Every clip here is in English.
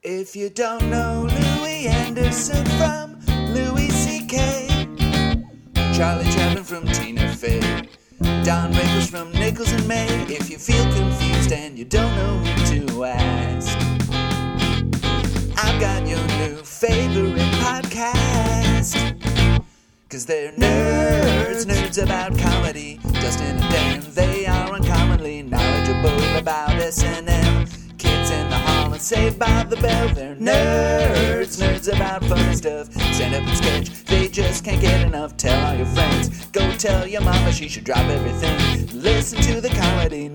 If you don't know Louis Anderson from Louis C.K., Charlie Chaplin from Tina Fey, Don Rickles from Nichols and May, if you feel confused and you don't know who to ask, I've got your new favorite podcast. 'Cause they're nerds about comedy. Dustin and Dan, they are uncommonly knowledgeable about S&M. Kids in the hall and Saved by the Bell. They're nerds about funny stuff. Stand up and sketch, they just can't get enough. Tell all your friends, go tell your mama she should drop everything. Listen to the Comedy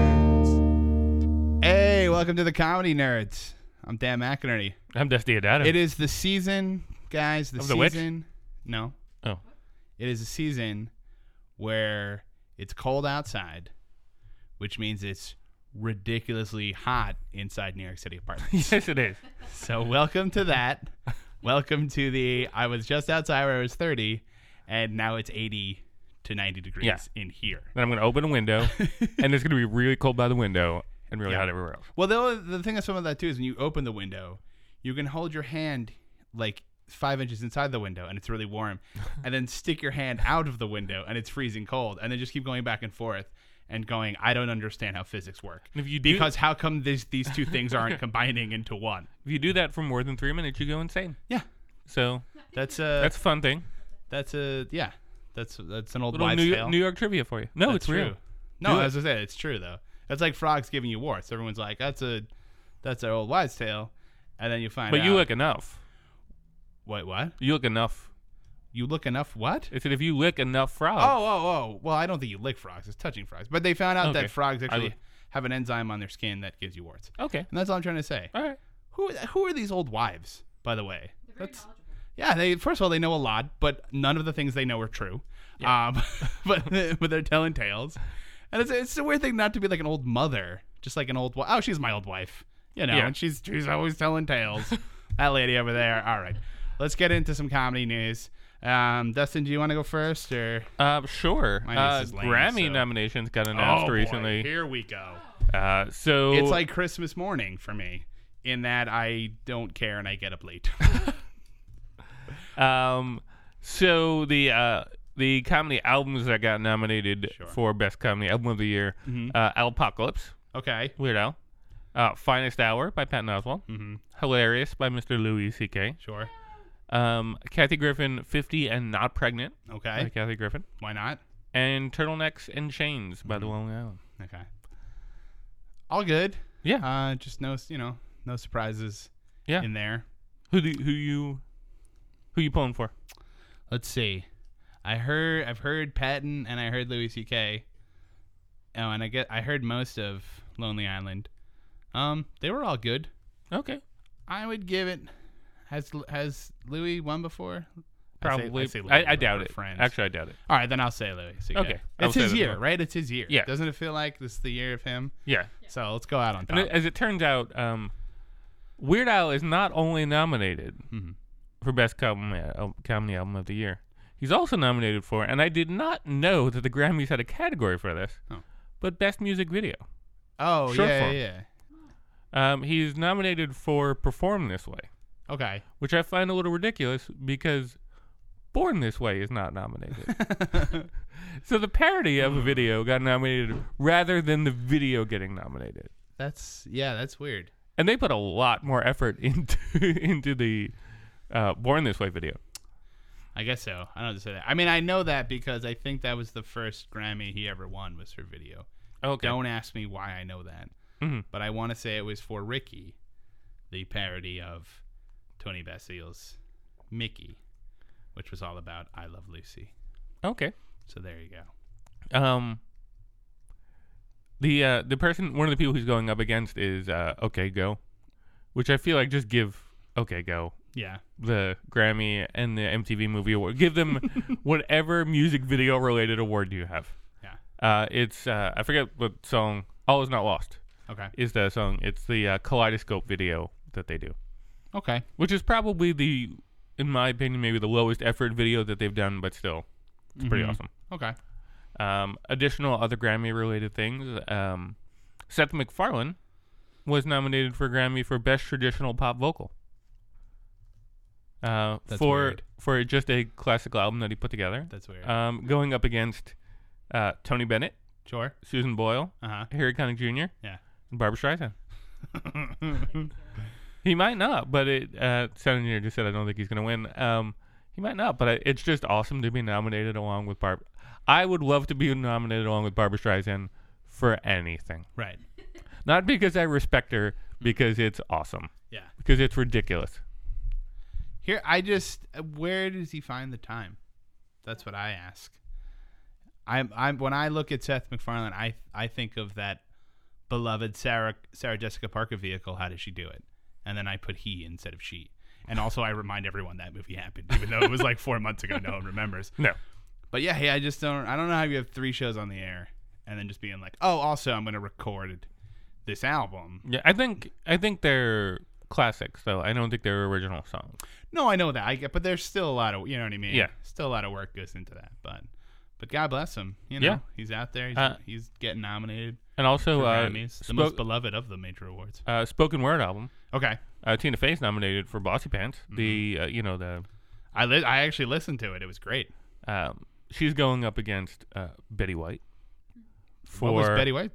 Nerds. Hey, welcome to the Comedy Nerds. I'm Dan McInerney. I'm Dusty Adada. It is the season, guys. The Witch? season. No. Oh. It is a season where it's cold outside, which means it's ridiculously hot inside New York City apartments. Yes, it is. So welcome to that. Welcome to the, I was just outside where it was 30, and now it's 80 to 90 degrees in here. Then I'm going to open a window, and it's going to be really cold by the window and really hot everywhere else. Well, the thing that's some of that, too, is when you open the window, you can hold your hand, like, 5 inches inside the window and it's really warm, and then stick your hand out of the window and it's freezing cold, and then just keep going back and forth and going, I don't understand how physics work. And if you because how come these two things aren't combining into one? If you do that for more than 3 minutes, you go insane. Yeah. So that's a fun thing. That's an old Little wives' tale. New York trivia for you. No, That's it's true. real. No, Do it. as I said, it's true though. It's like frogs giving you warts. Everyone's like, that's an old wives' tale, and then you find out. But you look enough. Wait, what? You look enough. You look enough what? I said if you lick enough frogs. Oh. Well, I don't think you lick frogs. It's touching frogs. But they found out Okay. that frogs actually have an enzyme on their skin that gives you warts. Okay. And that's all I'm trying to say. All right. Who are these old wives, by the way? They're very knowledgeable. Yeah, first of all, they know a lot, but none of the things they know are true. Yeah. But they're telling tales. And it's a weird thing not to be like an old mother, just like an old wife. Oh, she's my old wife. You know, Yeah. and she's always telling tales. That lady over there. All right. Let's get into some comedy news. Dustin, do you want to go first, or? Sure. My news is lame, Grammy so- nominations got announced recently. Boy, here we go. So It's like Christmas morning for me, in that I don't care and I get up late. So the comedy albums that got nominated Sure. for Best Comedy Album of the Year, Alpocalypse, Okay. Weird Al, Finest Hour by Patton Oswalt, Hilarious by Mr. Louis C.K., Sure. Kathy Griffin, 50 and Not Pregnant by Okay. Kathy Griffin, Why not? and Turtlenecks and Chains by The Lonely Island. Okay. All good. Yeah, Just no surprises yeah. in there. Who you pulling for? Let's see. I've heard Patton and I heard Louis C.K. Oh, and I heard most of Lonely Island. They were all good. Okay, I would give it. Has Louis won before? probably. say Louis, I but doubt we're it. friends. Actually, I doubt it. All right, then I'll say Louis C.K. Okay, I'll It's say his that as year, well. right? It's his year. Yeah. Doesn't it feel like this is the year of him? Yeah. So let's go out on top. And as it turns out, Weird Al is not only nominated for Best Comedy Album of the Year, he's also nominated for, and I did not know that the Grammys had a category for this, but Best Music Video. Oh, Short yeah, form. yeah. He's nominated for Perform This Way, Okay. which I find a little ridiculous because Born This Way is not nominated. So the parody of a video got nominated rather than the video getting nominated. That's weird. And they put a lot more effort into the Born This Way video. I guess so. I don't have to say that. I mean, I know that because I think that was the first Grammy he ever won was for video. Okay. Don't ask me why I know that. But I want to say it was for Ricky, the parody of Tony Bastile's Mickey, which was all about I Love Lucy. Okay. So there you go. The person, one of the people he's going up against is OK Go, which I feel like just give OK Go Yeah. the Grammy and the MTV Movie Award. Give them whatever music video related award you have. Yeah. It's I forget what song. All Is Not Lost Okay. is the song. It's the Kaleidoscope video that they do, Okay. which is probably in my opinion, maybe the lowest effort video that they've done, but still, it's pretty awesome. Okay. Additional other Grammy related things. Seth MacFarlane was nominated for a Grammy for Best Traditional Pop Vocal. That's for weird. for just a classical album that he put together. That's weird. Going up against Tony Bennett, Sure. Susan Boyle, Uh-huh. Harry Connick Jr., Yeah. and Barbra Streisand. He might not, but Sound Engineer just said I don't think he's going to win. He might not, but it's just awesome to be nominated along with Barbra. I would love to be nominated along with Barbra Streisand for anything. Right. Not because I respect her, because it's awesome. Yeah. Because it's ridiculous. Here, where does he find the time? That's what I ask. I'm when I look at Seth MacFarlane, I think of that beloved Sarah Jessica Parker vehicle. How does she do it? And then I put he instead of she. And also I remind everyone that movie happened, even though it was like 4 months ago. No one remembers. No. But yeah, hey, I don't know how you have 3 shows on the air and then just being like, oh, also I'm going to record this album. Yeah, I think they're classics, though. I don't think they're original songs. No, I know that. But there's still a lot of, you know what I mean? Yeah. Still a lot of work goes into that. But God bless him. You know, Yeah. He's out there. He's getting nominated And also, for Grammys. The most beloved of the major awards. spoken word album. Okay. Tina Fey's nominated for Bossy Pants. I actually listened to it. It was great. She's going up against Betty White. What was Betty White?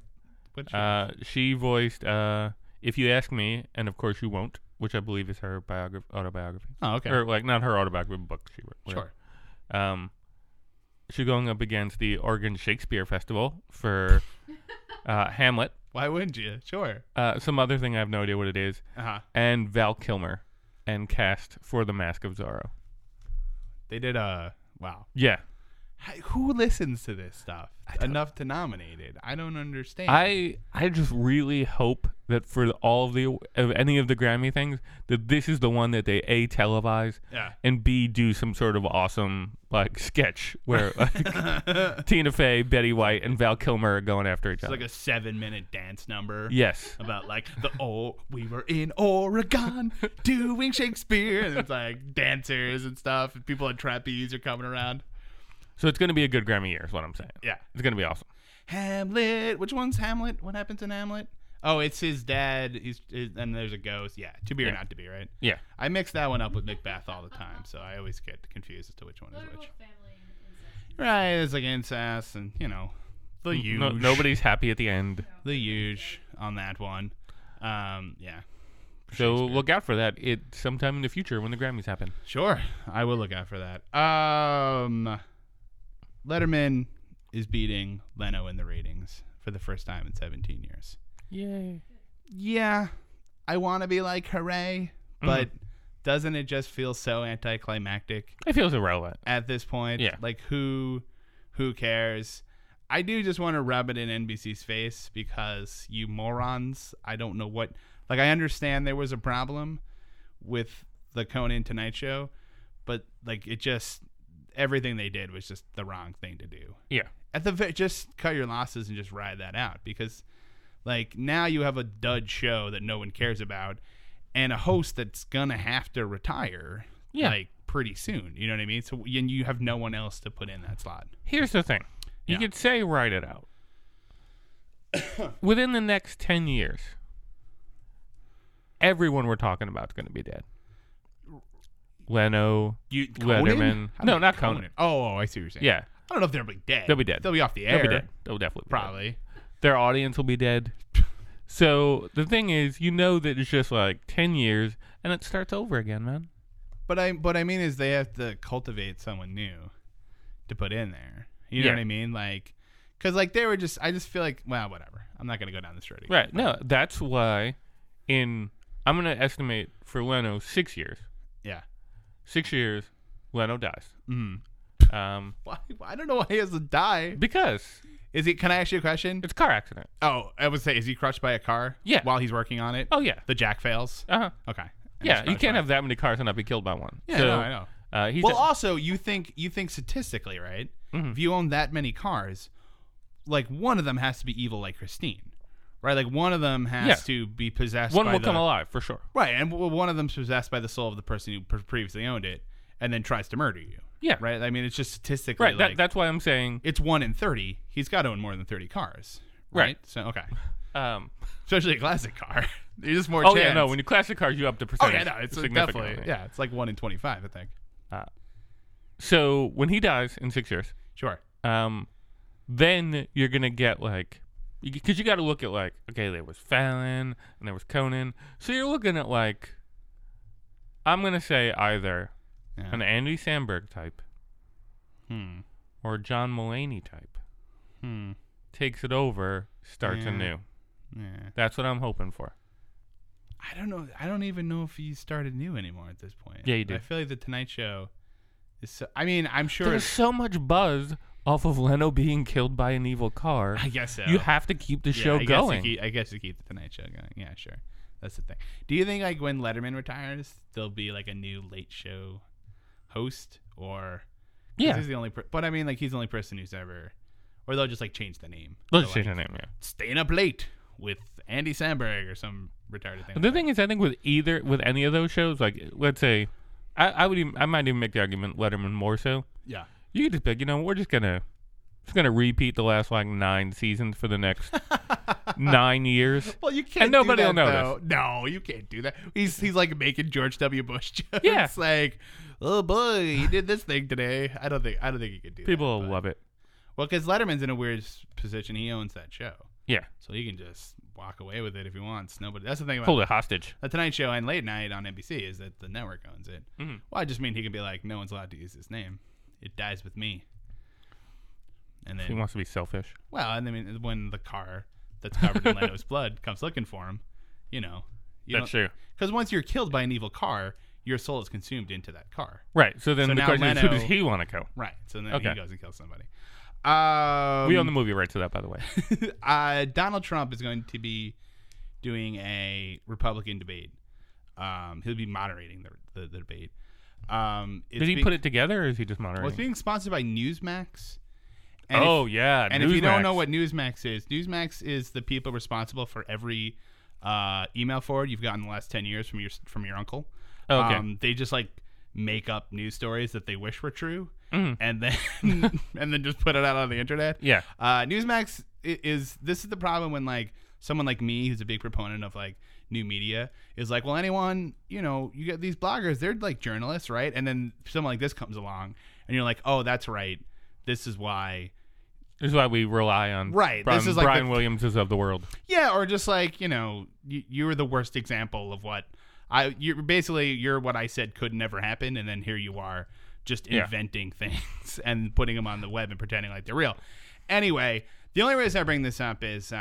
She voiced If You Ask Me, and of course You Won't, which I believe is her autobiography. Oh, okay. Or like not her autobiography, but book she wrote. Whatever. Sure. She's going up against the Oregon Shakespeare Festival for Hamlet. Why wouldn't you? Sure. Some other thing I have no idea what it is. Uh-huh. And Val Kilmer and cast for The Mask of Zorro. They did wow. Yeah. Who listens to this stuff enough to nominate it? I don't understand. I just really hope that for all of any of the Grammy things, that this is the one that they A, televise, Yeah. and B, do some sort of awesome like sketch where like, Tina Fey, Betty White, and Val Kilmer are going after each It's other. like a 7-minute dance number. Yes. About like we were in Oregon doing Shakespeare, and it's like dancers and stuff, and people on trapeze are coming around. So it's going to be a good Grammy year is what I'm saying. Yeah. It's going to be awesome. Hamlet. Which one's Hamlet? What happens in Hamlet? Oh, it's his dad. And there's a ghost. Yeah, to be or not to be, right? Yeah. I mix that one up with Macbeth all the time, so I always get confused as to which one is which. Family incest. Right, it's like incest and, the huge. Nobody's happy at the end. The huge on that one. Yeah. So Shakespeare. look out for that. Sometime in the future when the Grammys happen. Sure, I will look out for that. Letterman is beating Leno in the ratings for the first time in 17 years. Yay. Yeah, I want to be like, hooray, but doesn't it just feel so anticlimactic It feels irrelevant. at this point? Yeah. Like, who cares? I do just want to rub it in NBC's face because you morons, I don't know what... Like, I understand there was a problem with the Conan Tonight Show, but, like, it just... Everything they did was just the wrong thing to do. Yeah. Just cut your losses and just ride that out because, like, now you have a dud show that no one cares about and a host that's gonna have to retire, like, pretty soon. You know what I mean? So, and you have no one else to put in that slot. Here's the thing. You Yeah. could say write it out. Within the next 10 years, everyone we're talking about is going to be dead. Leno, Letterman. How No, about not Conan. Oh, I see what you're saying. Yeah. I don't know if they'll be dead. They'll be dead. They'll be off the air. They'll be dead. They'll definitely be dead. Probably. Their audience will be dead. So the thing is, that it's just like 10 years and it starts over again, man. But I mean is they have to cultivate someone new to put in there. You know Yeah. what I mean? Like, because like they were just, I just feel like, well, whatever. I'm not gonna go down this road again. Right. No, that's why I'm going to estimate for Leno 6 years. Yeah. 6 years, Leno dies. Why? I don't know why he has to die. Because Is he? Can I ask you a question? it's a car accident. Oh, I would say, is he crushed by a car? Yeah. While he's working on it. Oh, yeah. The jack fails. Uh-huh. Okay. And Yeah, he's you crushed can't by have that many cars and not be killed by one. Yeah, so, no, I know. He's Well, also, you think statistically, right? Mm-hmm. If you own that many cars, like one of them has to be evil, like Christine, right? Like one of them has Yeah. to be possessed. one by will the, come alive for sure. right? And one of them's possessed by the soul of the person who previously owned it, and then tries to murder you. Yeah. Right. I mean, it's just statistically, Right. like, That's why I'm saying. it's 1 in 30. He's got to own more than 30 cars. Right. Right. So okay. Especially a classic car. There's just more Oh chance. yeah, no. When you classic cars, you up the Oh percentage. yeah, no, it's significantly. definitely it's like 1 in 25, I think. So when he dies in 6 years, Sure. then you're gonna get like, because you got to look at like, okay, there was Fallon and there was Conan, so you're looking at like, I'm gonna say either an Andy Samberg type, or a John Mulaney type, takes it over, starts anew. Yeah. That's what I'm hoping for. I don't know. I don't even know if he started new anymore at this point. Yeah, he did. I feel like the Tonight Show is. So, I mean, I'm sure. There's so much buzz off of Leno being killed by an evil car. I guess so. You have to keep the show I going. Guess you keep the Tonight Show going. Yeah, sure. That's the thing. Do you think like when Letterman retires, there'll be like a new late show host, or? Yeah. He's the only. But I mean, like he's the only person who's ever, or they'll just like change the name. Let's So, change like, the name. Yeah. Staying Up Late with Andy Samberg or some retarded thing. The thing is, I think with any of those shows, like let's say, I might even make the argument Letterman more so. Yeah. You could just pick, we're just gonna repeat the last like 9 seasons for the next 9 years. Well, you can't. And nobody do will that, know though. No, you can't do that. He's like making George W. Bush jokes. Yeah. Like, oh boy, he did this thing today. I don't think he could do People that. will love it. Well, because Letterman's in a weird position. He owns that show, Yeah. so he can just walk away with it if he wants. Nobody. That's the thing about Hold it hostage. the Tonight Show and Late Night on NBC is that the network owns it. Mm-hmm. Well, I just mean he can be like, no one's allowed to use this name. It dies with me. And then He wants to be selfish. well, and I mean, when the car that's covered in Leno's blood comes looking for him, That's true. Because once you're killed by an evil car, your soul is consumed into that car. Right. So then So the now question is, who Leno- does he want to kill? Right. So then Okay. he goes and kills somebody. We own the movie rights to that, by the way. Donald Trump is going to be doing a Republican debate. He'll be moderating the debate. Did he put it together, or is he just Well, it's moderating? being sponsored by Newsmax. Yeah. And if you don't know Newsmax. what Newsmax is the people responsible for every email forward you've gotten in the last 10 years from your uncle. Oh, okay. They just like make up news stories that they wish were true, Mm-hmm. and then and then just put it out on the internet. Yeah. Newsmax is the problem when like someone like me who's a big proponent of like new media is like, well, anyone, you get these bloggers, they're like journalists, right? And then someone like this comes along and you're like, oh, that's right. This is why. This is why we rely on Right, this is like Brian the- Williamses of the world. Yeah, or just like, you're the worst example of what you're what I said could never happen, and then here you are just inventing things and putting them on the web and pretending like they're real. Anyway, the only reason I bring this up is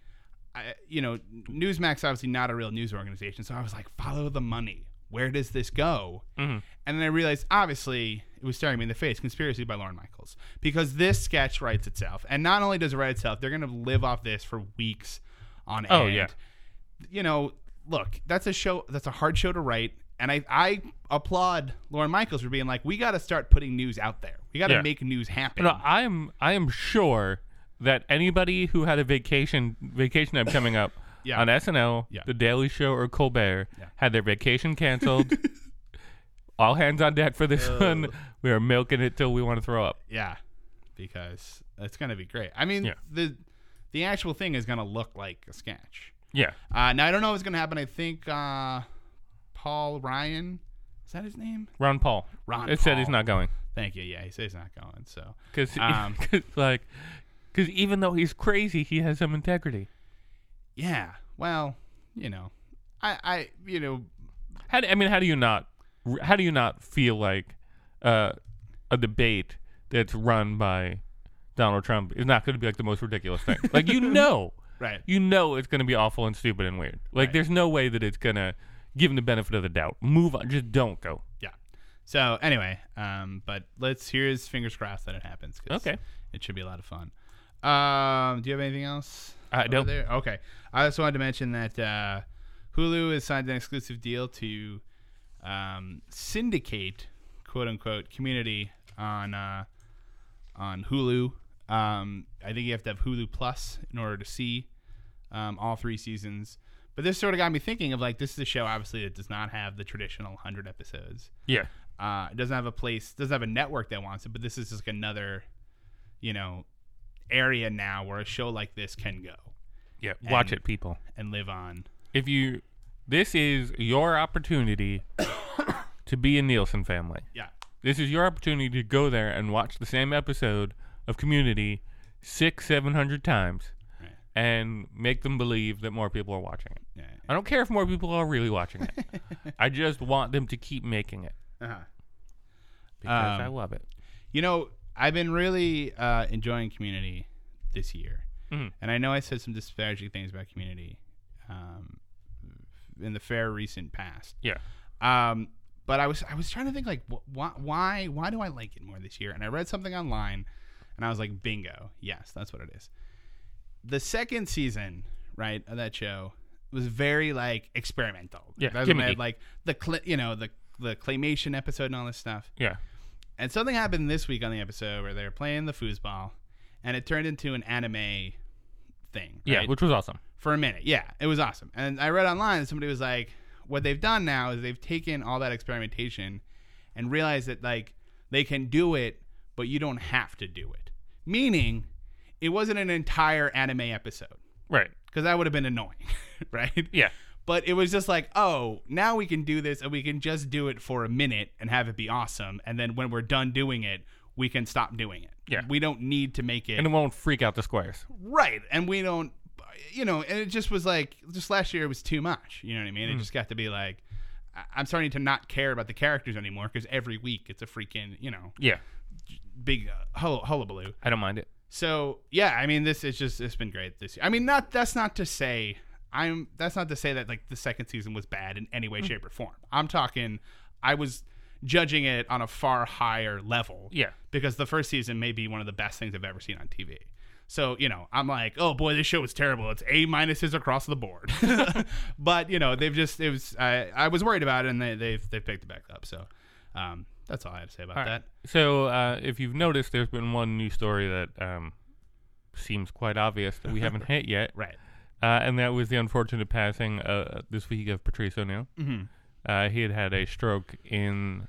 Newsmax obviously not a real news organization, so I was like, follow the money. Where does this go? Mm-hmm. And then I realized, obviously, it was staring me in the face. Conspiracy by Lorne Michaels. Because this sketch writes itself. And not only does it write itself, they're going to live off this for weeks on end. Oh, yeah. Look, that's a hard show to write. And I applaud Lorne Michaels for being like, we got to start putting news out there. We got to make news happen. No, I am sure that anybody who had a vacation time coming up Yeah. on SNL, Yeah. The Daily Show, or Colbert Yeah. had their vacation canceled. All hands on deck for this one. We are milking it till we want to throw up. Yeah, because it's going to be great. I mean, Yeah. the actual thing is going to look like a sketch. Yeah. Now, I don't know what's going to happen. I think Paul Ryan, is that his name? Ron Paul. Ron It said he's Paul. not going. Thank you. Yeah, he says he's not going. So, Because even though he's crazy, he has some integrity. yeah. Well, I How do you not feel like a debate that's run by Donald Trump is not going to be like the most ridiculous thing? Like right. it's going to be awful and stupid and weird. Like Right. there's no way that it's going to give him the benefit of the doubt. Move on. Just don't go. Yeah. So anyway, but here's fingers crossed that it happens. 'Cause Okay. It should be a lot of fun. Do you have anything else? I over don't. there? Okay. I also wanted to mention that Hulu has signed an exclusive deal to syndicate, quote unquote, Community on Hulu. I think you have to have Hulu Plus in order to see all 3 seasons. But this sort of got me thinking of like, this is a show obviously that does not have the traditional 100 episodes. Yeah. It doesn't have doesn't have a network that wants it, but this is just like another, area now where a show like this can go. Yeah, watch it, people. And live on. This is your opportunity to be a Nielsen family. Yeah. This is your opportunity to go there and watch the same episode of Community 600-700 times and make them believe that more people are watching it. Yeah. I don't care if more people are really watching it. I just want them to keep making it. Uh-huh. Because I love it. You know, I've been really enjoying Community this year. Mm-hmm. And I know I said some disparaging things about Community in the fair recent past. Yeah. But I was trying to think, like, why do I like it more this year? And I read something online, and I was like, bingo. Yes, that's what it is. The second season, right, of that show was very, like, experimental. Yeah, That's when I had, like, the claymation episode and all this stuff. Yeah. And something happened this week on the episode where they were playing the foosball, and it turned into an anime thing. Yeah, right? which was awesome. For a minute. Yeah, it was awesome. And I read online, somebody was like, what they've done now is they've taken all that experimentation and realized that, like, they can do it, but you don't have to do it. Meaning, it wasn't an entire anime episode. Right. Because that would have been annoying, right? Yeah. But it was just like, oh, now we can do this, and we can just do it for a minute and have it be awesome. And then when we're done doing it, we can stop doing it. Yeah. We don't need to make it. And it won't freak out the squares. Right. And we don't, and it just was like, just last year it was too much. You know what I mean? It just got to be like, I'm starting to not care about the characters anymore because every week it's a freaking, Yeah. big hullabaloo. I don't mind it. So, yeah, I mean, it's been great this year. I mean, that's not to say that, like, the second season was bad in any way, shape, or form. I'm talking, I was judging it on a far higher level. Yeah. Because the first season may be one of the best things I've ever seen on TV. So, I'm like, oh boy, this show is terrible. It's A- across the board. But, I was worried about it, and they've picked it back up. So, that's all I had to say about that. So, if you've noticed, there's been one news story that seems quite obvious that we haven't hit yet. Right. And that was the unfortunate passing this week of Patrice O'Neal. Mm-hmm. He had a stroke in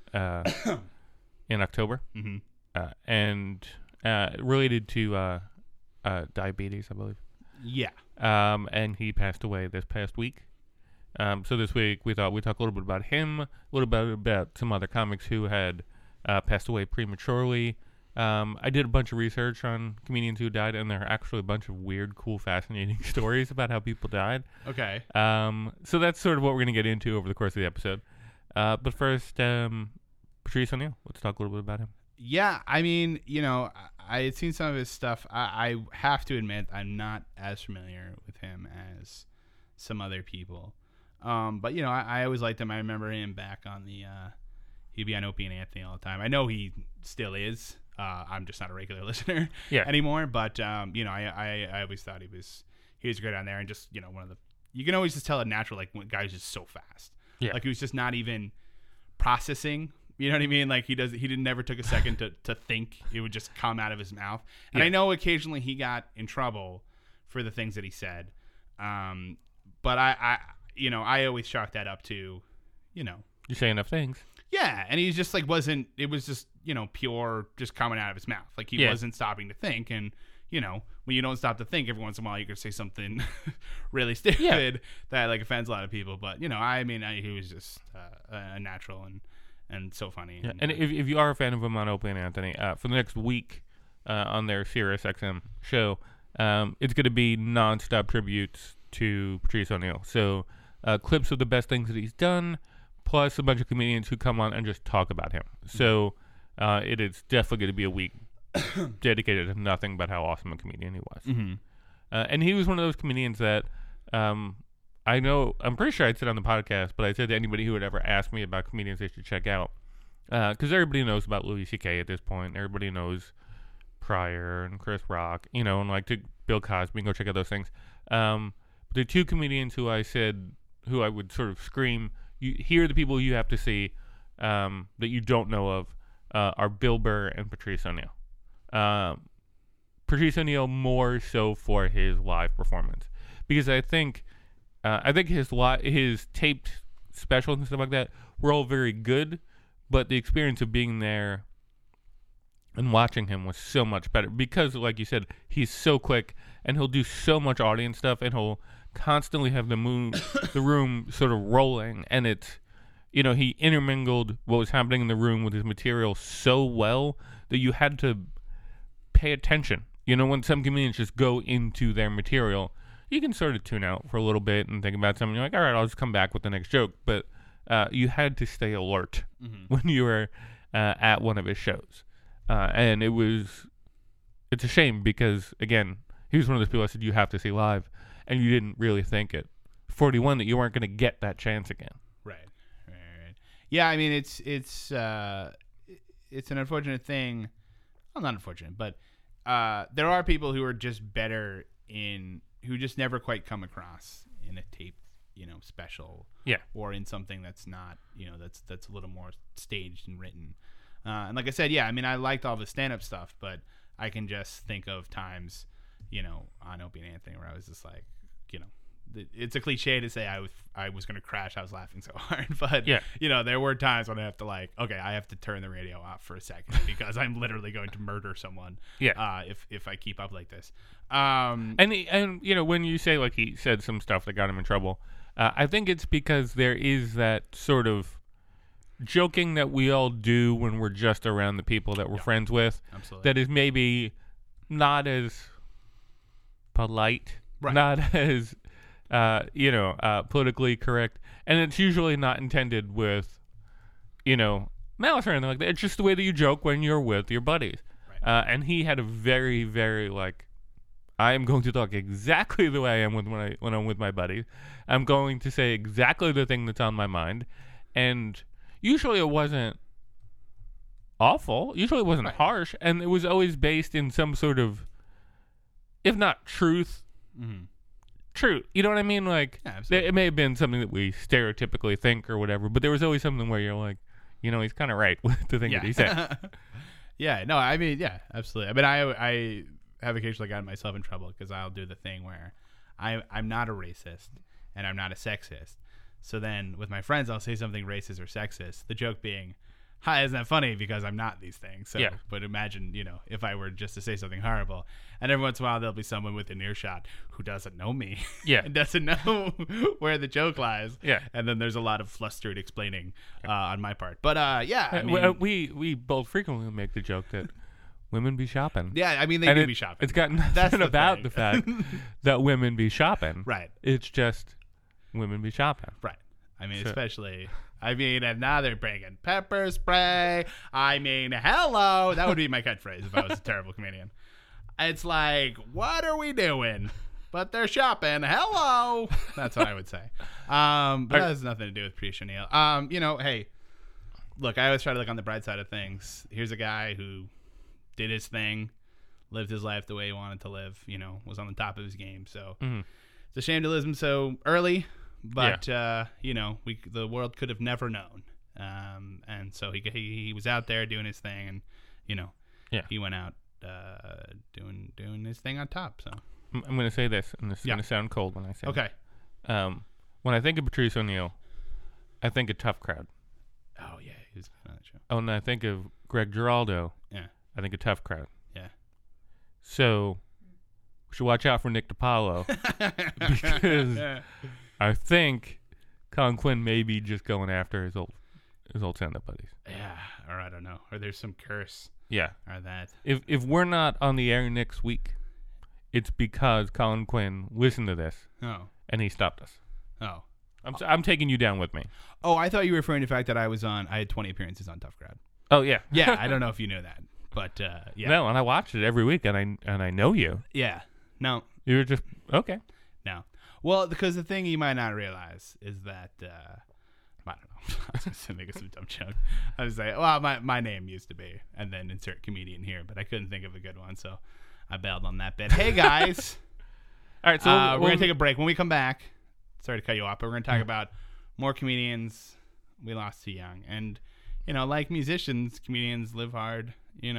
October, and related to diabetes, I believe. Yeah. And he passed away this past week. So this week we thought we'd talk a little bit about him, a little bit about some other comics who had passed away prematurely. I did a bunch of research on comedians who died, and there are actually a bunch of weird, cool, fascinating stories about how people died. Okay. So that's sort of what we're going to get into over the course of the episode. But first, Patrice O'Neal. Let's talk a little bit about him. Yeah, I mean, I had seen some of his stuff. I have to admit I'm not as familiar with him as some other people. But, I always liked him. I remember him back on he'd be on Opie and Anthony all the time. I know he still is. I'm just not a regular listener anymore. But, I always thought he was great on there. And just, one of the, you can always just tell a natural, like, when guys just so fast. Yeah. Like, he was just not even processing. You know what I mean? Like, he never took a second to think. It would just come out of his mouth. And I know occasionally he got in trouble for the things that he said. But I always chalk that up to, You say enough things. Yeah, and he's just like it was just, pure just coming out of his mouth. Like, he wasn't stopping to think. And, when you don't stop to think, every once in a while you could say something really stupid that, like, offends a lot of people. But, he was just a natural and so funny. Yeah. And if you are a fan of him on Opie and Anthony, for the next week on their Sirius XM show, it's going to be nonstop tributes to Patrice O'Neal. So clips of the best things that he's done, plus a bunch of comedians who come on and just talk about him. So it is definitely going to be a week dedicated to nothing but how awesome a comedian he was. Mm-hmm. And he was one of those comedians that I'm pretty sure I said on the podcast, but I said to anybody who would ever ask me about comedians they should check out, because everybody knows about Louis C.K. at this point. Everybody knows Pryor and Chris Rock, and like to Bill Cosby, and go check out those things. But the two comedians who I would sort of scream, here are the people you have to see that you don't know of, are Bill Burr and Patrice O'Neal. Patrice O'Neal more so for his live performance, because I think his taped specials and stuff like that were all very good, but the experience of being there And watching him was so much better because, like you said, he's so quick and he'll do so much audience stuff and he'll constantly have the room sort of rolling. And it's, he intermingled what was happening in the room with his material so well that you had to pay attention. When some comedians just go into their material, you can sort of tune out for a little bit and think about something. You're like, all right, I'll just come back with the next joke. But you had to stay alert when you were at one of his shows. And it's a shame because, again, he was one of those people I said you have to see live, and you didn't really think at 41 that you weren't going to get that chance again. Right. Yeah, I mean, it's an unfortunate thing. Well, not unfortunate, but there are people who are just better who just never quite come across in a tape, special. Yeah. Or in something that's not, that's a little more staged and written. And like I said, yeah, I mean, I liked all the stand-up stuff, but I can just think of times, on Opie and Anthony where I was just like, it's a cliche to say I was going to crash. I was laughing so hard, but yeah. There were times when I have to I have to turn the radio off for a second because I'm literally going to murder someone. Yeah. If I keep up like this. And when you say like he said some stuff that got him in trouble, I think it's because there is that sort of joking that we all do when we're just around the people that we're friends with. Absolutely. That is maybe not as polite, right. Not as politically correct, and it's usually not intended with, malice or anything like that. It's just the way that you joke when you're with your buddies. Right. And he had a very, very I am going to talk exactly the way I am when I'm with my buddies. I'm going to say exactly the thing that's on my mind, and usually it wasn't awful. Usually it wasn't right. harsh, and it was always based in some sort of, if not truth. Mm-hmm. True. You know what I mean? It may have been something that we stereotypically think or whatever, but there was always something where you're like, he's kind of right with the thing that he said. Yeah. No, I mean, yeah, absolutely. I mean, I have occasionally gotten myself in trouble because I'll do the thing where I'm not a racist and I'm not a sexist. So then with my friends, I'll say something racist or sexist, the joke being, hi, isn't that funny? Because I'm not these things. So, yeah. But imagine, if I were just to say something horrible, and every once in a while there'll be someone within earshot who doesn't know me, yeah, and doesn't know where the joke lies, yeah, and then there's a lot of flustered explaining on my part. But yeah, I mean, we both frequently make the joke that women be shopping. Yeah, I mean they do be shopping. It's got nothing about the fact that women be shopping. Right. It's just women be shopping. Right. I mean, and now they're bringing pepper spray. I mean, hello. That would be my catchphrase if I was a terrible comedian. It's like, what are we doing? But they're shopping. Hello. That's what I would say. But that has nothing to do with Priya O'Neill. Hey, look, I always try to look on the bright side of things. Here's a guy who did his thing, lived his life the way he wanted to live, was on the top of his game. So It's a shame to lose him so early. But the world could have never known, and so he was out there doing his thing, and he went out doing his thing on top. So I'm going to say this, and this is going to sound cold when I say okay. When I think of Patrice O'Neill, I think of Tough Crowd. Oh yeah, he was good on that show. Oh, and I think of Greg Giraldo. Yeah, I think of Tough Crowd. Yeah. So we should watch out for Nick DiPaolo because. I think Colin Quinn may be just going after his old stand-up buddies. Yeah, or I don't know. Or there's some curse. Yeah. Or that. If we're not on the air next week, it's because Colin Quinn listened to this. Oh. And he stopped us. Oh. I'm taking you down with me. Oh, I thought you were referring to the fact that I had 20 appearances on Tough Crowd. Oh, yeah. Yeah, I don't know if you know that. But, yeah. No, and I watched it every week, and I know you. Yeah. No. You were just, okay. No. Well, because the thing you might not realize is that, I don't know. I was going to make some dumb joke. I was like, well, my name used to be, and then insert comedian here, but I couldn't think of a good one, so I bailed on that bit. Hey, guys. All right, so we're going to take a break. When we come back, sorry to cut you off, but we're going to talk about more comedians we lost too young. And, like musicians, comedians live hard,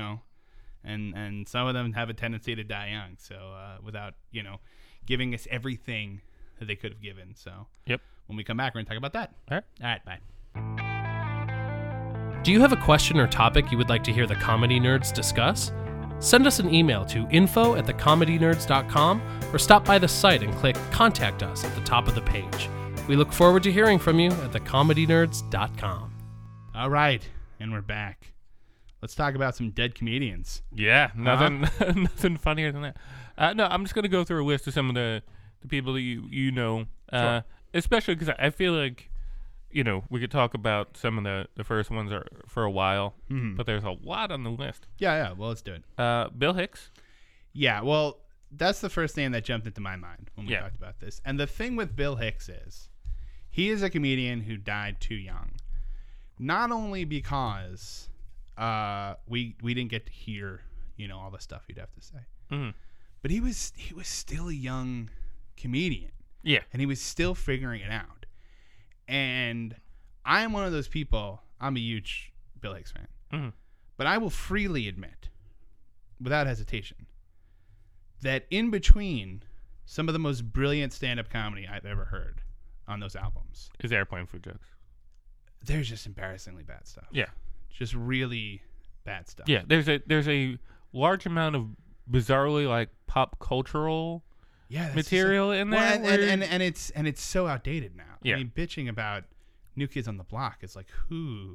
and some of them have a tendency to die young. So without, giving us everything that they could have given. So yep. When we come back, we're going to talk about that. All right, bye. Do you have a question or topic you would like to hear the Comedy Nerds discuss? Send us an email to info@thecomedynerds.com or stop by the site and click Contact Us at the top of the page. We look forward to hearing from you at thecomedynerds.com. All right, and we're back. Let's talk about some dead comedians. Yeah, nothing funnier than that. No, I'm just gonna go through a list of some of the people that you know, Sure. especially because I feel like, we could talk about some of the first ones for a while, but there's a lot on the list. Yeah. Well, let's do it. Bill Hicks. Yeah, well, that's the first name that jumped into my mind when we Yeah. talked about this. And the thing with Bill Hicks is he is a comedian who died too young. Not only because we didn't get to hear, all the stuff he'd have to say, but he was still a young comedian. Yeah. And he was still figuring it out. And I am one of those people, I'm a huge Bill Hicks fan, but I will freely admit, without hesitation, that in between some of the most brilliant stand-up comedy I've ever heard on those albums, Is airplane food jokes. there's just embarrassingly bad stuff. Yeah. Just really bad stuff. Yeah, there's a large amount of bizarrely like pop cultural that's material in there. Well, where- and it's so outdated now. Yeah. I mean, bitching about New Kids on the Block is like, who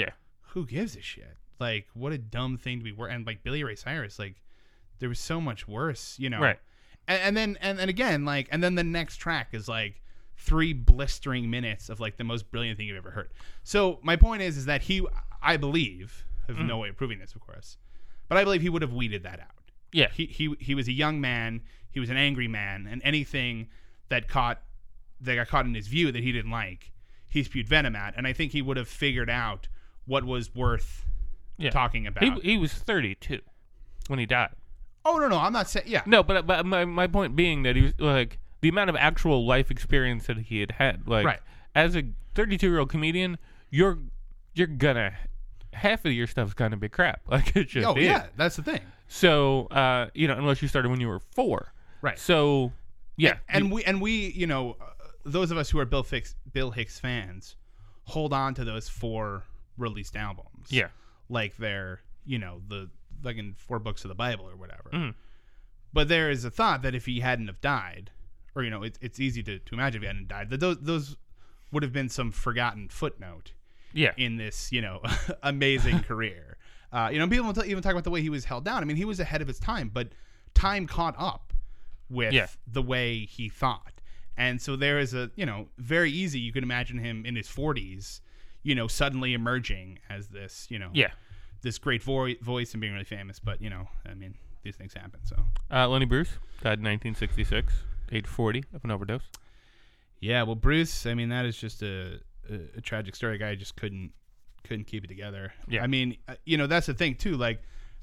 gives a shit? Like, what a dumb thing to be. And like Billy Ray Cyrus, like, there was so much worse, Right. And then again, like, and then the next track is like 3 blistering minutes of like the most brilliant thing you've ever heard. So my point is that I believe, I have no way of proving this, of course, but I believe he would have weeded that out. Yeah. He was a young man. He was an angry man, and anything that got caught in his view that he didn't like, he spewed venom at. And I think he would have figured out what was worth talking about. He was 32 when he died. Oh no, I'm not saying No, but my point being that he was like the amount of actual life experience that he had. Like, Right. As a 32-year-old comedian, you're gonna half of your stuff's gonna be crap. Like it just is. Yeah, that's the thing. So unless you started when you were 4. Right. So yeah, And we those of us who are Bill Hicks fans hold on to those 4 released albums. Yeah. Like they're, the fucking 4 books of the Bible or whatever. Mm-hmm. But there is a thought that if he hadn't have died, or, it's easy to imagine if he hadn't died, that those would have been some forgotten footnote yeah. in this, amazing career. People even talk about the way he was held down. I mean, he was ahead of his time, but time caught up with the way he thought. And so there is very easy, you could imagine him in his 40s, suddenly emerging as this, this great voice and being really famous. But, I mean, these things happen. So Lenny Bruce died in 1966, age 40 of an overdose. Yeah, well, Bruce, I mean, that is just a tragic story. A guy just couldn't keep it together. Yeah. I mean, that's the thing too. Like,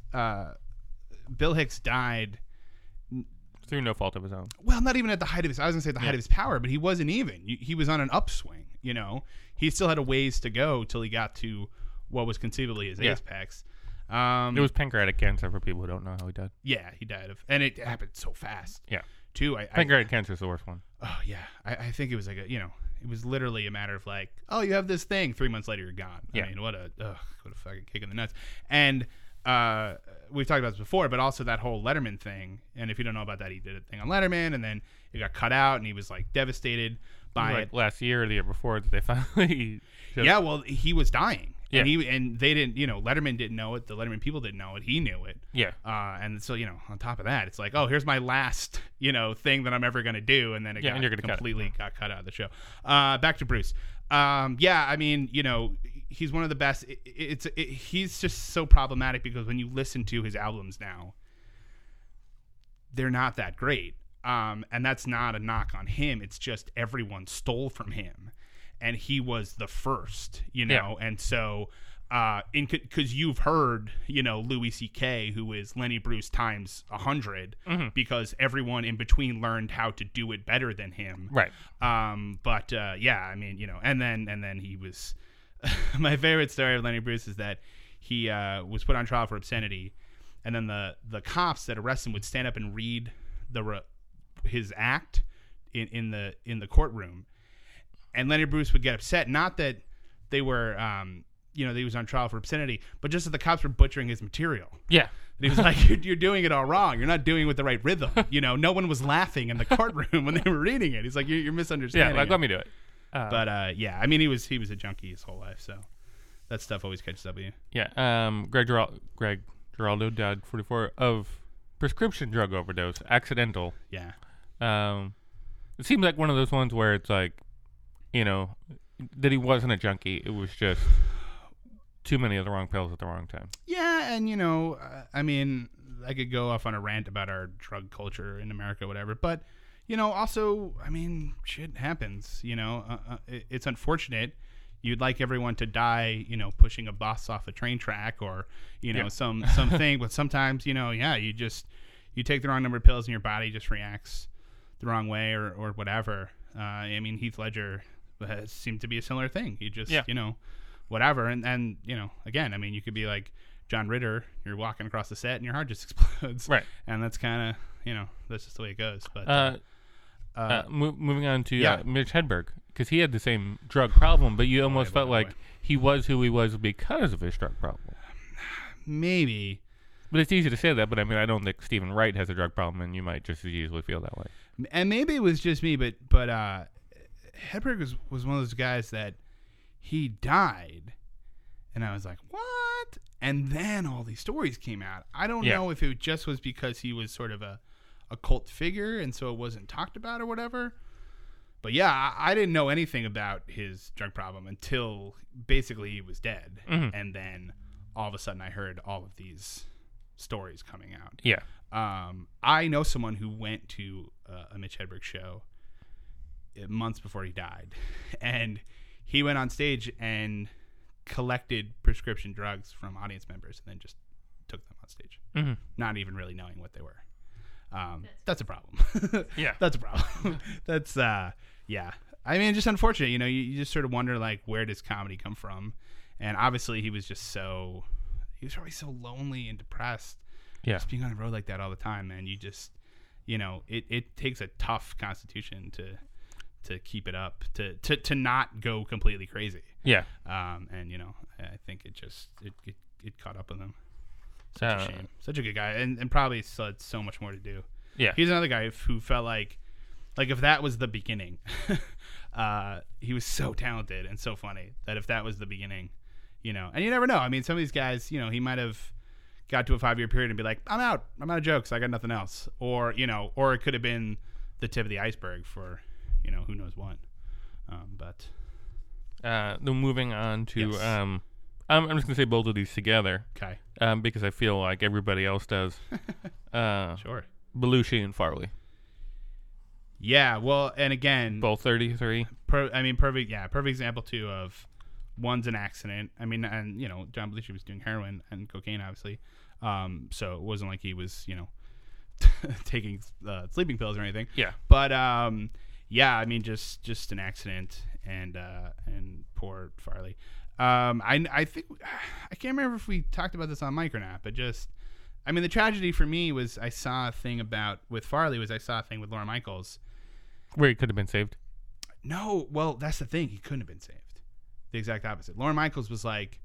Bill Hicks died through no fault of his own. Well, not even at the height of his. I was gonna say the height of his power, but he wasn't even. He was on an upswing. He still had a ways to go till he got to what was conceivably his apex. It was pancreatic cancer for people who don't know how he died. Yeah, he died of, and it happened so fast. Yeah. Too. Pancreatic cancer is the worst one. Oh yeah, I think it was like it was literally a matter of like, oh, you have this thing. 3 months later, you're gone. Yeah. I mean, what a fucking kick in the nuts. And we've talked about this before, but also that whole Letterman thing. And if you don't know about that, he did a thing on Letterman, and then it got cut out, and he was like devastated by it. Last year or the year before that they finally. Yeah, well, he was dying. Yeah. And they didn't, Letterman didn't know it. The Letterman people didn't know it. He knew it. Yeah. And so, on top of that, it's like, oh, here's my last, thing that I'm ever going to do. And then it and you're gonna completely got cut out of the show. Back to Bruce. I mean, he's one of the best. He's just so problematic because when you listen to his albums now, they're not that great. And that's not a knock on him. It's just everyone stole from him. And he was the first, Yeah. and so because you've heard, Louis C.K., who is Lenny Bruce times 100, because everyone in between learned how to do it better than him. Right. I mean, and then he was my favorite story of Lenny Bruce is that he was put on trial for obscenity, and then the cops that arrest him would stand up and read his act in the courtroom. And Lenny Bruce would get upset, not that they were you know, that he was on trial for obscenity, but just that the cops were butchering his material. Yeah. And he was like, you're doing it all wrong. You're not doing it with the right rhythm. You know, no one was laughing in the courtroom when they were reading it. He's like, you're misunderstanding. Yeah, like it. let me do it. But yeah, I mean, he was a junkie his whole life, so that stuff always catches up with you. Yeah. Greg Giraldo died 44 of prescription drug overdose, accidental. Yeah. It seems like one of those ones where it's like, you know, that he wasn't a junkie. It was just too many of the wrong pills at the wrong time. Yeah, and you know, I mean, I could go off on a rant about our drug culture in America, whatever, but you know, also, I mean, shit happens. You know, it's unfortunate. You'd like everyone to die, you know, pushing a bus off a train track or, you know, something. But sometimes, you know, yeah, you take the wrong number of pills and your body just reacts the wrong way or whatever. I mean, Heath Ledger seemed to be a similar thing. You just, you know, whatever. And, you know, again, I mean, you could be like John Ritter. You're walking across the set and your heart just explodes. Right. And that's kind of, you know, that's just the way it goes. But moving on to Mitch Hedberg, because he had the same drug problem, but you almost felt like he was who he was because of his drug problem. Maybe. But it's easy to say that, but I mean, I don't think Stephen Wright has a drug problem, and you might just as easily feel that way. And maybe it was just me, but Hedberg was one of those guys that he died, and I was like, what? And then all these stories came out. I don't know if it just was because he was sort of a cult figure, and so it wasn't talked about or whatever. But yeah, I didn't know anything about his drug problem until basically he was dead. Mm-hmm. And then all of a sudden I heard all of these stories coming out. Yeah. I know someone who went to a Mitch Hedberg show months before he died. And he went on stage and collected prescription drugs from audience members and then just took them on stage. Mm-hmm. Not even really knowing what they were. That's a problem. Yeah. That's a problem. That's, yeah. I mean, just unfortunate, you know, you just sort of wonder, like, where does comedy come from? And obviously he was probably so lonely and depressed. Yeah. Just being on the road like that all the time, man. You just, you know, it takes a tough constitution to keep it up, to not go completely crazy. Yeah. And, you know, I think it caught up with him. Such a shame. Such a good guy, and probably still had so much more to do. Yeah. He's another guy who felt like if that was the beginning, he was so talented and so funny that if that was the beginning, you know, and you never know. I mean, some of these guys, you know, he might have got to a 5-year period and be like, I'm out of jokes. I got nothing else. Or, you know, or it could have been the tip of the iceberg for, you know, who knows what. But then moving on to, yes. I'm just going to say both of these together. Okay. Because I feel like everybody else does. Sure. Belushi and Farley. Yeah, well, and again, both 33. Perfect example too of one's an accident. I mean, and you know, John Belushi was doing heroin and cocaine, obviously, so it wasn't like he was, you know, taking sleeping pills or anything. Yeah. But yeah, I mean, just an accident, and poor Farley. I think I can't remember if we talked about this on mic or not, but just, I mean, the tragedy for me was I saw a thing with Farley with Lorne Michaels. Where he could have been saved? No, well, that's the thing. He couldn't have been saved. The exact opposite. Lorne Michaels was like,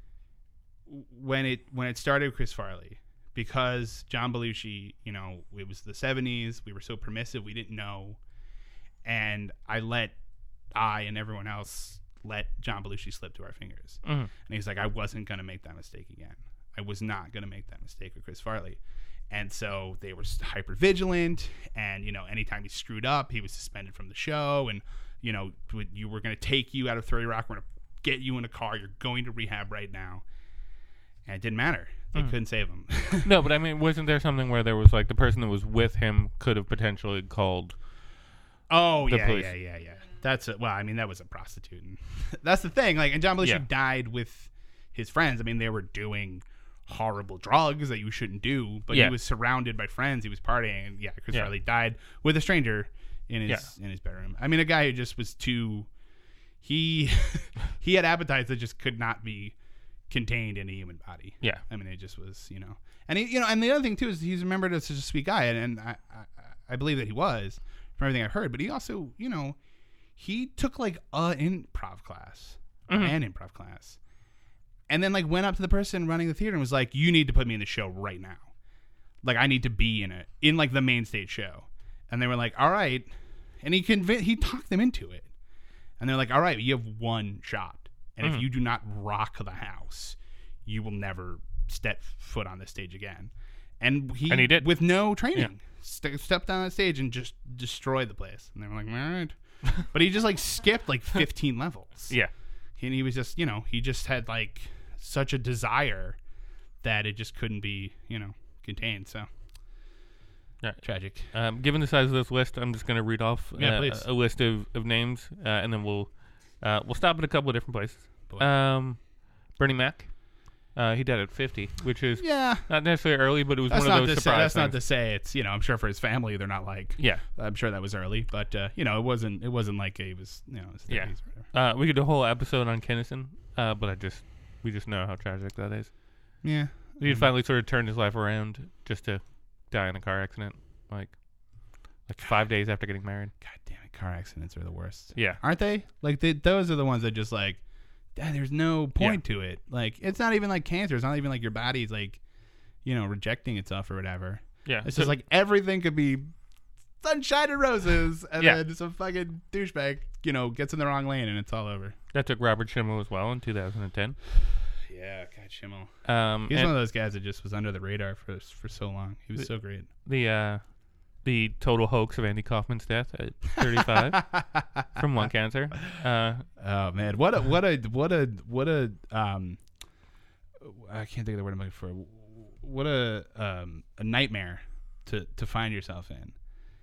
when it started with Chris Farley, because John Belushi, you know, it was the 70s. We were so permissive. We didn't know. And I and everyone else let John Belushi slip through our fingers. Mm-hmm. And he's like, I wasn't going to make that mistake again. I was not going to make that mistake with Chris Farley. And so they were hyper vigilant, and, you know, anytime he screwed up, he was suspended from the show, and, you know, you were going to take you out of 30 Rock, we're going to get you in a car, you're going to rehab right now. And it didn't matter. They couldn't save him. No, but I mean, wasn't there something where there was like the person that was with him could have potentially called the police? Yeah. That was a prostitute. And that's the thing. Like, and John Belushi died with his friends. I mean, they were doing horrible drugs that you shouldn't do, but he was surrounded by friends. He was partying, and Chris Farley died with a stranger in his bedroom. I mean, a guy who just was too. He had appetites that just could not be contained in a human body. Yeah, I mean, it just was, you know. And he, you know, and the other thing too is he's remembered as such a sweet guy, and I believe that he was from everything I've heard. But he also, you know, he took like an improv class, And then like went up to the person running the theater and was like, "You need to put me in the show right now. Like I need to be in like the main stage show." And they were like, "All right." And he talked them into it. And they're like, "All right, you have one shot. And if you do not rock the house, you will never step foot on this stage again." And he did with no training. Stepped on that stage and just destroyed the place. And they were like, "All right." But he just like skipped like 15 levels. Yeah. And he was just, he just had like such a desire that it just couldn't be, contained. So tragic. Given the size of this list, I'm just going to read off a list of names, and then we'll stop at a couple of different places. Bernie Mac. He died at 50, which is not necessarily early, but it was one of those surprise That's not to say it's, I'm sure for his family they're not like, I'm sure that was early, but it wasn't like he was, his 30s or whatever. We could do a whole episode on Kinnison, but we just know how tragic that is. Yeah. He finally sort of turned his life around just to die in a car accident, like 5 days after getting married. God damn it, car accidents are the worst. Yeah. Aren't they? Like those are the ones that just like, there's no point to it. Like, it's not even like cancer. It's not even like your body's like, rejecting itself or whatever. Yeah. It's just like everything could be sunshine and roses, and then some fucking douchebag, gets in the wrong lane and it's all over. That took Robert Schimmel as well in 2010. Yeah, God, Schimmel. He's one of those guys that just was under the radar for so long. He was so great. The total hoax of Andy Kaufman's death at 35 from lung cancer. Oh man, what a I can't think of the word I'm looking for. What a nightmare to find yourself in.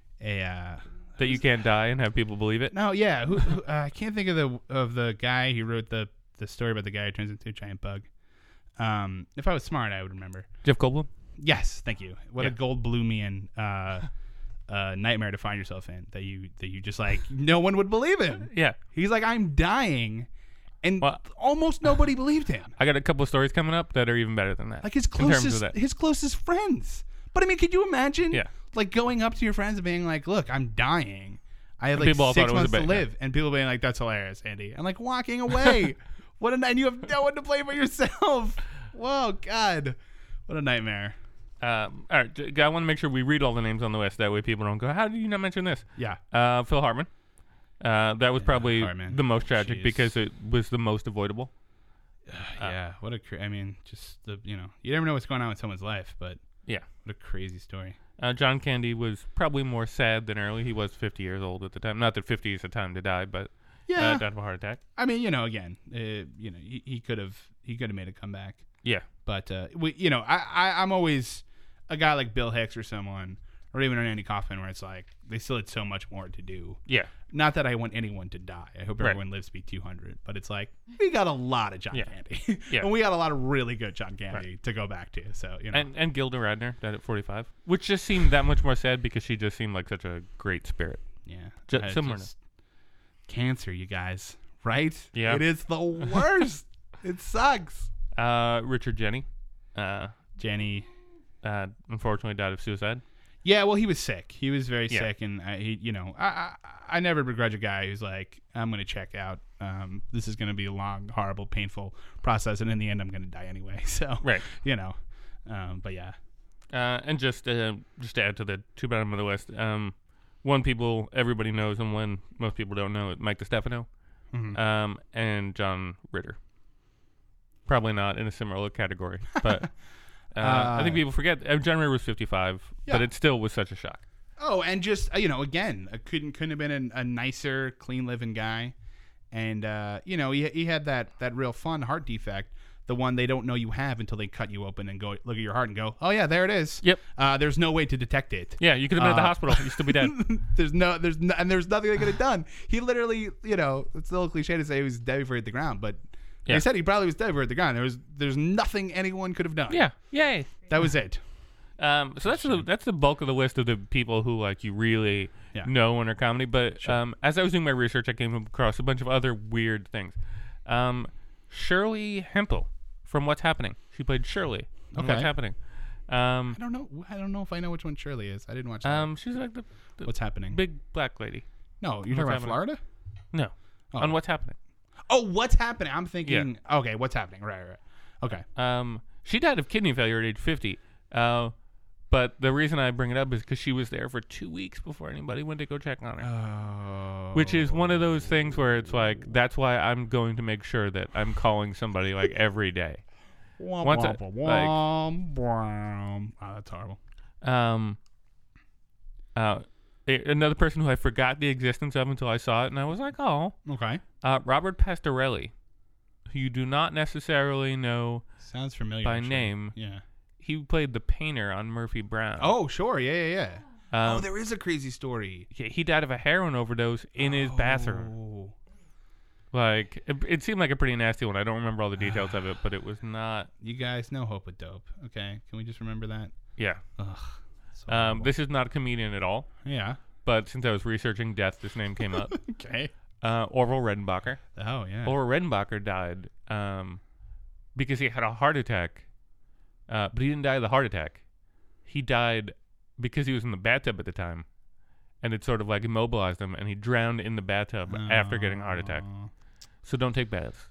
That you can't die and have people believe it. No, yeah. Who I can't think of the guy who wrote the story about the guy who turns into a giant bug. If I was smart, I would remember. Jeff Goldblum. Yes, thank you. What a Goldblumian nightmare to find yourself in, that you just like no one would believe him. Yeah, he's like, I'm dying, and almost nobody believed him. I got a couple of stories coming up that are even better than that. Like his closest friends. But I mean, could you imagine? Yeah. Like going up to your friends and being like, "Look, I'm dying. I have like 6 months to live," and people being like, "That's hilarious, Andy," and like walking away. And you have no one to blame but yourself. Whoa, God, what a nightmare. All right, I want to make sure we read all the names on the list. That way people don't go, "How did you not mention this?" Yeah. Phil Hartman. That was probably the most tragic because it was the most avoidable. Yeah. What I mean, just you never know what's going on with someone's life, but yeah, what a crazy story. John Candy was probably more sad than early. He was 50 years old at the time. Not that 50 is the time to die, but died of a heart attack. I mean, again, he could have made a comeback. Yeah. But I'm always a guy like Bill Hicks or someone, or even an Andy Kaufman, where it's like they still had so much more to do. Yeah. Not that I want anyone to die. I hope everyone lives to be 200. But it's like we got a lot of John Candy, and we got a lot of really good John Candy to go back to. So and Gilda Radner died at 45, which just seemed that much more sad because she just seemed like such a great spirit. Yeah. Similar. Cancer, you guys, right? Yeah. It is the worst. It sucks. Richard Jenny. Jenny. Unfortunately died of suicide. Yeah, well, he was sick. He was very sick, and I never begrudge a guy who's like, I'm going to check out. This is going to be a long, horrible, painful process, and in the end, I'm going to die anyway. So, right, but yeah. And just to add to the two bottom of the list, one people everybody knows, and one most people don't know, Mike DiStefano, and John Ritter. Probably not in a similar category, but. I think people forget John Ritter was 55, but it still was such a shock. Oh, and just again, couldn't have been a nicer, clean living guy, and he had that real fun heart defect, the one they don't know you have until they cut you open and go look at your heart and go, oh yeah, there it is. Yep. There's no way to detect it. Yeah, you could have been at the hospital, you'd still be dead. there's nothing they could have done. He literally, it's a little cliche to say he was dead before he hit the ground, but. Yeah. They said he probably was dead before the gun. There's nothing anyone could have done. Yeah, yay. That was it. So that's the bulk of the list of the people who like you really know in our comedy. But as I was doing my research, I came across a bunch of other weird things. Shirley Hemphill from What's Happening. She played Shirley in What's Happening. I don't know if I know which one Shirley is. I didn't watch that. She's like the What's Happening? Big black lady. No, you're talking about Florida? No. On What's Happening. Oh, What's Happening? I'm thinking, okay, What's Happening? Right. Okay. She died of kidney failure at age 50. But the reason I bring it up is because she was there for 2 weeks before anybody went to go check on her. Oh. Which is one of those things where it's like, that's why I'm going to make sure that I'm calling somebody like every day. Once I- Oh, that's horrible. Another person who I forgot the existence of until I saw it, and I was like, oh. Okay. Robert Pastorelli, who you do not necessarily know Sounds familiar. by actually. name. Yeah. He played the painter on Murphy Brown. Oh, sure. Yeah. Um, there is a crazy story. he died of a heroin overdose in his bathroom. Oh. Like, it seemed like a pretty nasty one. I don't remember all the details of it, but it was not. You guys, no hope with dope. Okay, can we just remember that? Yeah. Ugh. So horrible. This is not a comedian at all, Yeah. but since I was researching death, this name came up. Okay. Orville Redenbacher. Oh yeah. Orville Redenbacher died because he had a heart attack, but he didn't die of the heart attack. He died because he was in the bathtub at the time, and it sort of like immobilized him, and he drowned in the bathtub after getting a heart attack. So don't take baths.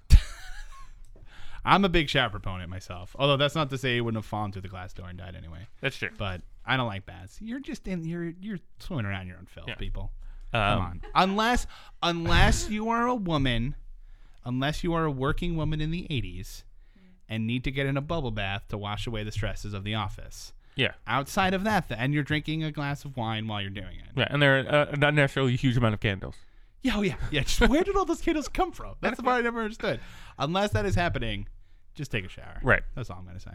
I'm a big shower proponent myself. Although that's not to say he wouldn't have fallen through the glass door and died anyway. That's true. But I don't like baths. You're just you're swimming around your own filth, Yeah. people. Come on. Unless you are a woman, unless you are a working woman in the 80s and need to get in a bubble bath to wash away the stresses of the office. Yeah. Outside of that, and you're drinking a glass of wine while you're doing it. Yeah, and there are not necessarily a huge amount of candles. Yeah, oh yeah. Just where did all those candles come from? That's the part I never understood. Unless that is happening, just take a shower. Right. That's all I'm going to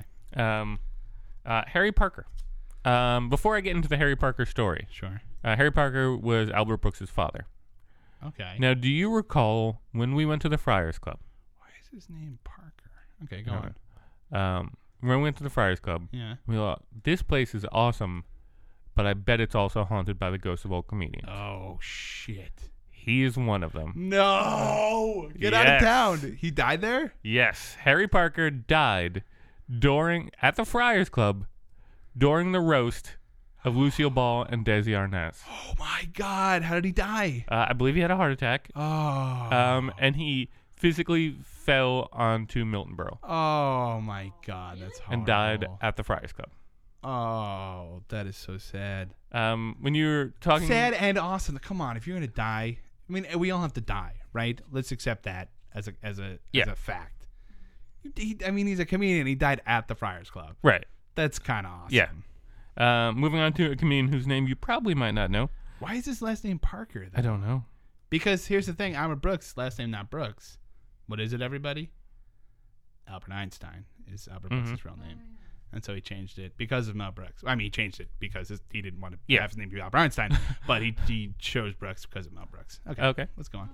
say. Harry Parker. Before I get into the Harry Parker story, Sure. Harry Parker was Albert Brooks' father. Okay. Now, do you recall when we went to the Friars Club? Why is his name Parker? Okay, go on. When we went to the Friars Club, Yeah. we thought, this place is awesome, but I bet it's also haunted by the ghosts of old comedians. Oh, shit. He is one of them. No! Get out of Yes. town. He died there? Yes, Harry Parker died at the Friars Club during the roast of Lucille Ball and Desi Arnaz. Oh, my God. How did he die? I believe he had a heart attack. Oh. And he physically fell onto Milton Berle Oh, my God. That's horrible. and died at the Friars Club. Oh, that is so sad. When you were talking... Sad and awesome. Come on. If you're going to die, I mean, we all have to die, right? Let's accept that as a fact. He's a comedian. He died at the Friars Club. Right. That's kind of awesome. Yeah. Moving on to a comedian whose name you probably might not know. Why is his last name Parker, though? I don't know. Because here's the thing. Albert Brooks, last name not Brooks. What is it, everybody? Albert Einstein is Albert Brooks' real name. And so he changed it because of Mel Brooks. I mean, he changed it because he didn't want to have his name be Albert Einstein, but he chose Brooks because of Mel Brooks. Okay. Let's go on.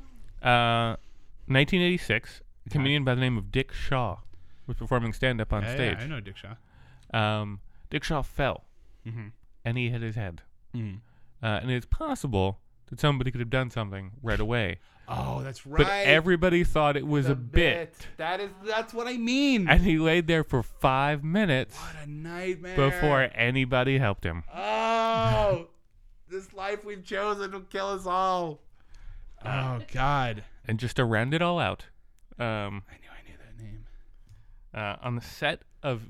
1986, a comedian by the name of Dick Shaw was performing stand-up on stage. Yeah, I know Dick Shaw. Dick Shaw fell, and he hit his head. And it's possible that somebody could have done something right away. Oh, that's right. But everybody thought it was a bit. That's what I mean. And he laid there for 5 minutes What a nightmare. before anybody helped him. Oh, this life we've chosen will kill us all. Oh, God. And just to round it all out, I knew that name. on the set of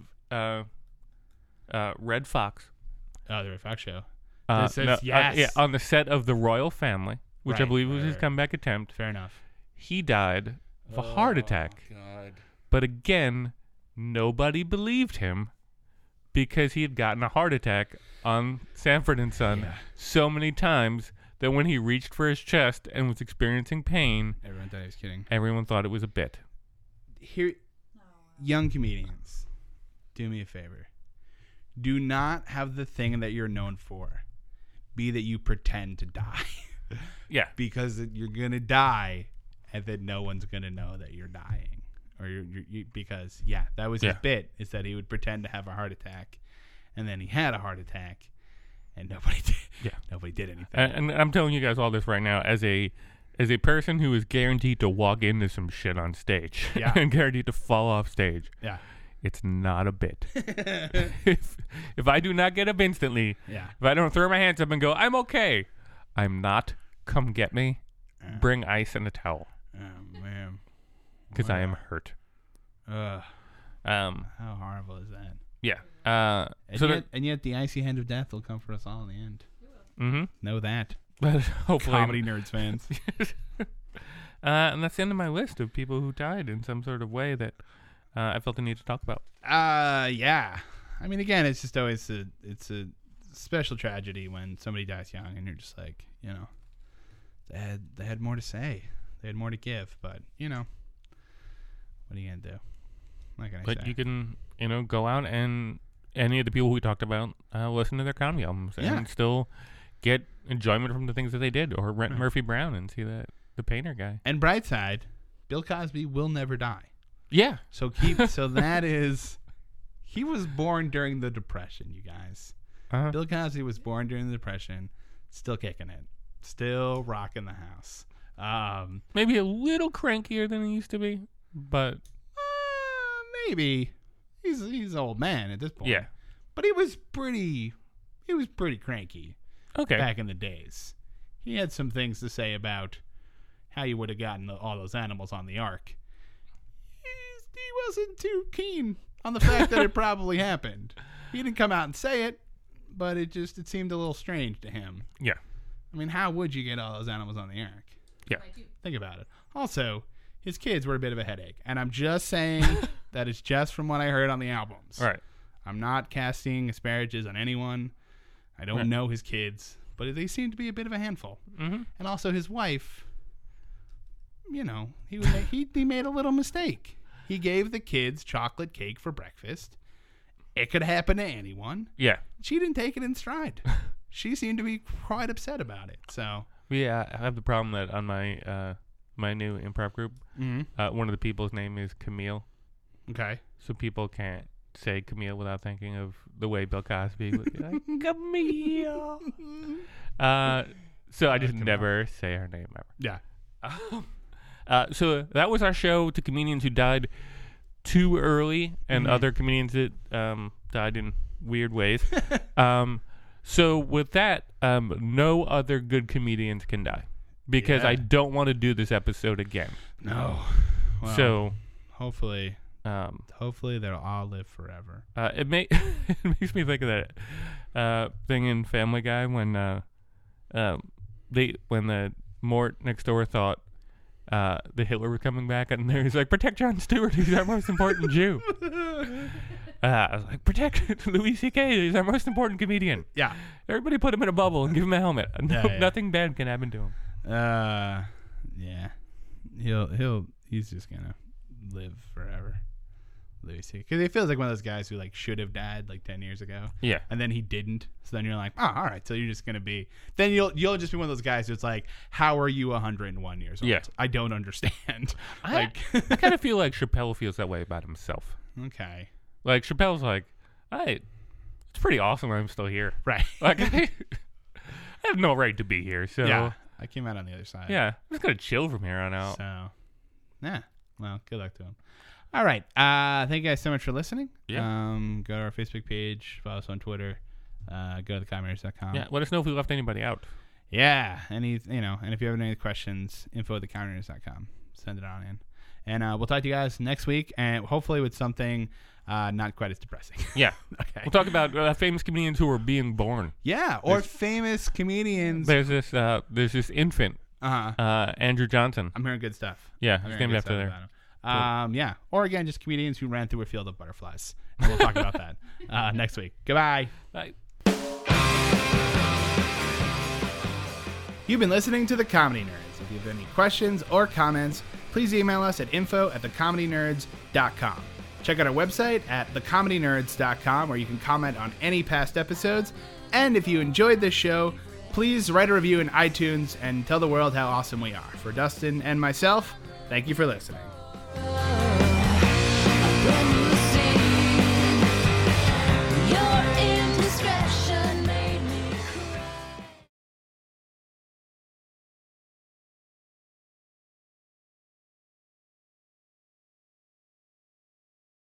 Red Fox. Oh, the Red Fox show. Yes. On the set of The Royal Family, which I Right, believe was right, his right. comeback attempt. Fair enough. He died of a heart attack. God. But again, nobody believed him because he had gotten a heart attack on Sanford and Son so many times that when he reached for his chest and was experiencing pain, Everyone thought he was kidding. everyone thought it was a bit. Here, young comedians, do me a favor. Do not have the thing that you're known for be that you pretend to die. Yeah. Because you're going to die and then no one's going to know that you're dying. Or because, that was his bit, is that he would pretend to have a heart attack and then he had a heart attack and nobody did. Yeah. Nobody did anything. And I'm telling you guys all this right now as a person who is guaranteed to walk into some shit on stage. Yeah. And guaranteed to fall off stage. Yeah. It's not a bit. if I do not get up instantly, Yeah. if I don't throw my hands up and go, I'm okay, I'm not. Come get me. Bring ice and a towel Oh, man. because I am hurt. How horrible is that? Yeah. And yet the icy hand of death will come for us all in the end. Mm-hmm. Know that. But hopefully, Comedy Nerds fans. And that's the end of my list of people who died in some sort of way that I felt the need to talk about. Yeah. I mean, again, it's just always it's a special tragedy when somebody dies young, and you're just like, they had more to say, they had more to give, but what are you gonna do? What can I say? But you can, go out and any of the people we talked about, listen to their comedy albums and still get enjoyment from the things that they did, or rent Murphy Brown and see the painter guy. And bright side, Bill Cosby will never die. Yeah. So that is, he was born during the Depression, you guys. Uh-huh. Bill Cosby was born during the Depression, still kicking it, still rocking the house. Maybe a little crankier than he used to be, but maybe he's an old man at this point. Yeah. But he was pretty cranky. Okay. Back in the days, he had some things to say about how you would have gotten all those animals on the ark. He wasn't too keen on the fact that it probably happened. He didn't come out and say it, but it seemed a little strange to him. Yeah. I mean, how would you get all those animals on the ark? Yeah. Think about it. Also, his kids were a bit of a headache, and I'm just saying that it's just from what I heard on the albums. Right. I'm not casting asparagus on anyone. I don't know his kids, but they seem to be a bit of a handful. Mm-hmm. And also his wife, he made a little mistake. He gave the kids chocolate cake for breakfast. It could happen to anyone. Yeah. She didn't take it in stride. She seemed to be quite upset about it. So yeah, I have the problem that on my my new improv group, one of the people's name is Camille. Okay. So people can't say Camille without thinking of the way Bill Cosby would be like, Camille. So I just never say her name ever. Yeah. So that was our show to comedians who died too early and other comedians that died in weird ways. So with that, no other good comedians can die because I don't want to do this episode again. No. Well, so hopefully they'll all live forever. It makes me think of that thing in Family Guy when the Mort next door thought the Hitler was coming back, and he's like, protect Jon Stewart, he's our most important Jew. I was like, protect Louis C.K., he's our most important comedian. Yeah. Everybody put him in a bubble and give him a helmet. Nothing bad can happen to him. Yeah. He's just gonna live forever. Louis C.K. Because it feels like one of those guys who should have died 10 years ago. Yeah. And then he didn't. So then you're like, oh, all right. So you're just gonna be. Then you'll just be one of those guys who's like, how are you 101 years old? Yeah. I don't understand. I kind of feel like Chappelle feels that way about himself. Okay. Like Chappelle's like, it's pretty awesome I'm still here. Right. I have no right to be here. So yeah. I came out on the other side. Yeah. I'm just gonna chill from here on out. So yeah. Well, good luck to him. All right. Thank you guys so much for listening. Yeah. Go to our Facebook page. Follow us on Twitter. Go to thecomedynerds.com. Yeah. Let us know if we left anybody out. Yeah. And if you have any questions, info@thecomedynerds.com. Send it on in. And we'll talk to you guys next week, and hopefully with something not quite as depressing. Yeah. Okay. We'll talk about famous comedians who are being born. Yeah. Or famous comedians. There's this infant. Andrew Johnson. I'm hearing good stuff. Yeah. He's named after there. Yeah. Or again, just comedians who ran through a field of butterflies. And we'll talk about that next week. Goodbye. Bye. You've been listening to The Comedy Nerds. If you have any questions or comments, please email us at info@thecomedynerds.com. Check out our website at thecomedynerds.com, where you can comment on any past episodes. And if you enjoyed this show, please write a review in iTunes and tell the world how awesome we are. For Dustin and myself, thank you for listening.